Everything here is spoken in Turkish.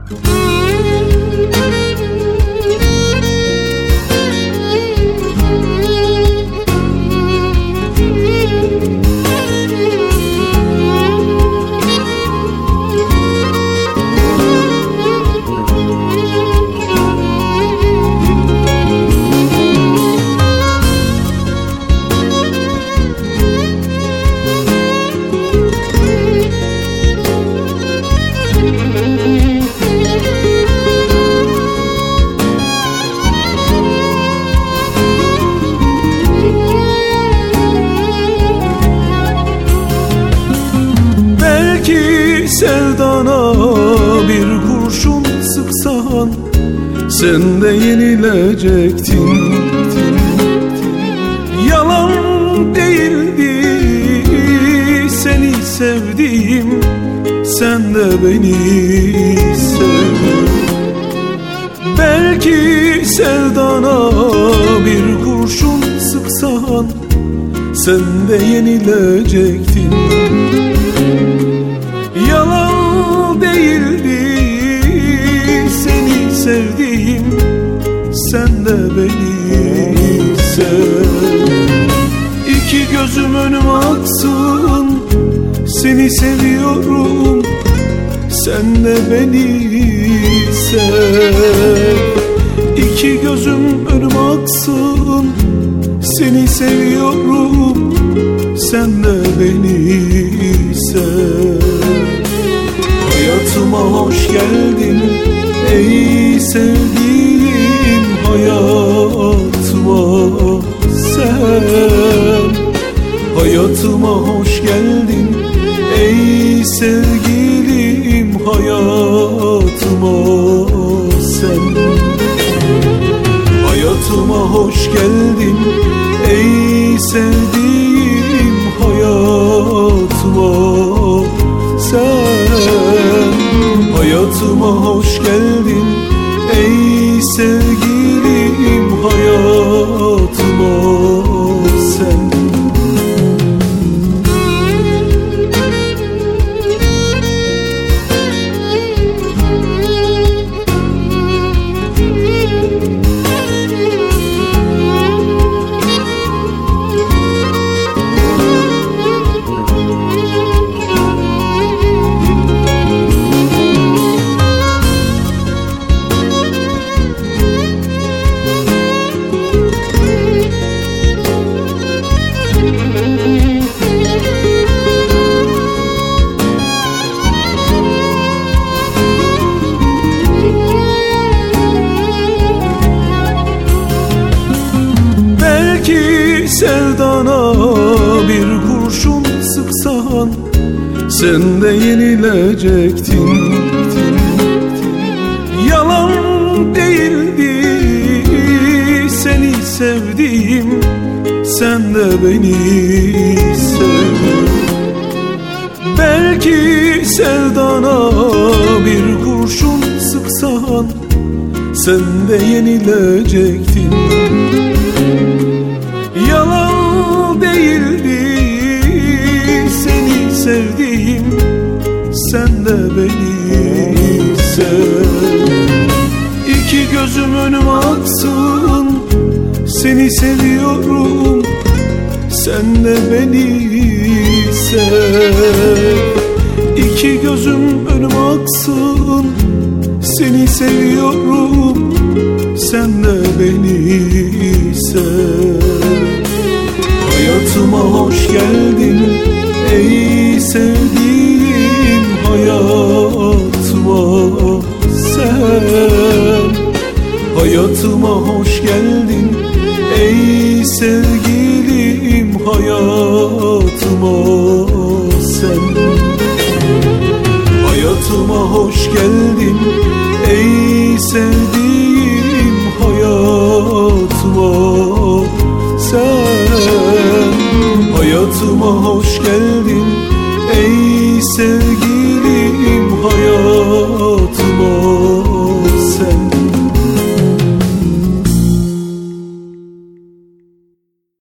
Belki sevdana bir kurşun sıksan sen de yenilecektin. Yalan değildi seni sevdiğim, sen de beni sev. Belki sevdana bir kurşun sıksan sen de yenilecektin. Yalan değildi seni sevdiğim, sen de beni sev. İki gözüm önüme aksın, seni seviyorum, sen de beni sev. İki gözüm önüme aksın, seni seviyorum, sen de beni sev. Hayatıma hoş geldin ey sevdiğim, hayatıma sen. Hayatıma hoş geldin ey sevgilim, hayatıma sen. Hayatıma hoş geldin ey sevdiğim, hayatıma sen. Hayatıma hoş geldin ey sevgilim, hayatıma sen. Belki sevdana bir kurşun sıksan sen de yenilecektin. Yalan değildi seni sevdiğim, sen de beni sev. Belki sevdana bir kurşun sıksan sen de yenilecektin. Yalan değildi seni sevdiğim, sen de beni sev. İki gözüm önüme aksın, seni seviyorum, sen de beni sev. İki gözüm önüme aksın, seni seviyorum, sen de beni sev. Hayatıma hoş geldin ey sevdiğim, hayatıma sen. Hayatıma hoş geldin ey sevgilim, hayatıma sen. Hayatıma hoş geldin ey sevdiğim, hayatıma sen. Hayatıma hoş geldin